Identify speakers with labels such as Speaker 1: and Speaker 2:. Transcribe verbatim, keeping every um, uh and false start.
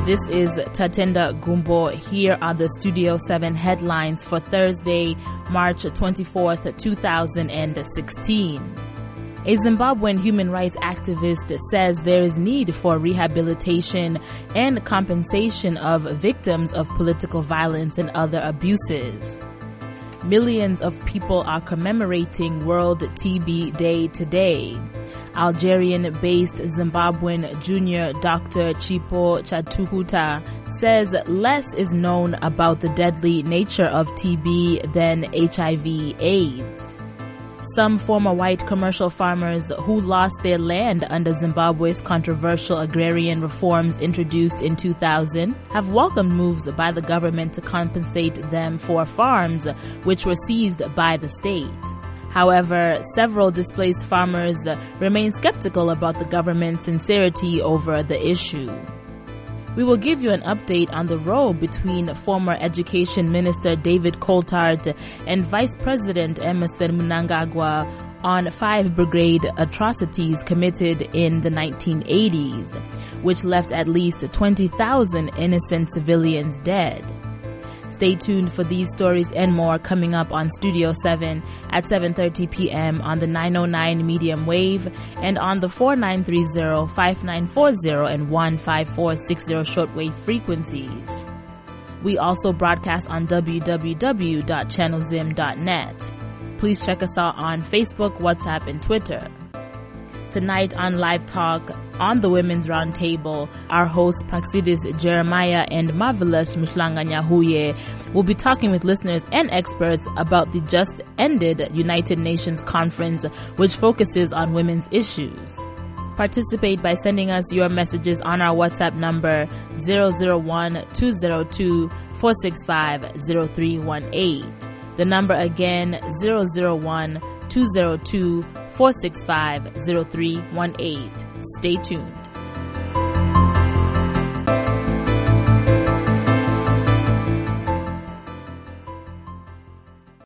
Speaker 1: This is Tatenda Gumbo. Here are the Studio seven headlines for Thursday, March twenty-fourth, two thousand sixteen. A Zimbabwean human rights activist says there is need for rehabilitation and compensation of victims of political violence and other abuses. Millions of people are commemorating World T B Day today. Algerian-based Zimbabwean junior Doctor Chipo Chatuhuta says less is known about the deadly nature of T B than H I V AIDS. Some former white commercial farmers who lost their land under Zimbabwe's controversial agrarian reforms introduced in two thousand have welcomed moves by the government to compensate them for farms which were seized by the state. However, several displaced farmers remain skeptical about the government's sincerity over the issue. We will give you an update on the row between former Education Minister David Coulthard and Vice President Emmerson Mnangagwa on five brigade atrocities committed in the nineteen eighties, which left at least twenty thousand innocent civilians dead. Stay tuned for these stories and more coming up on Studio seven at seven thirty p.m. on the nine oh nine medium wave and on the four nine three zero, five nine four zero and one five four six zero shortwave frequencies. We also broadcast on w w w dot channel zim dot net. Please check us out on Facebook, WhatsApp, and Twitter. Tonight on Live Talk on the Women's Roundtable, our hosts Praxidis Jeremiah and Marvelous Mshlanga Nyahuye will be talking with listeners and experts about the just ended United Nations conference, which focuses on women's issues. Participate by sending us your messages on our WhatsApp number zero zero one, two zero two, four six five, zero three one eight. The number again, zero zero one, two zero two, four six five, zero three one eight. Stay tuned.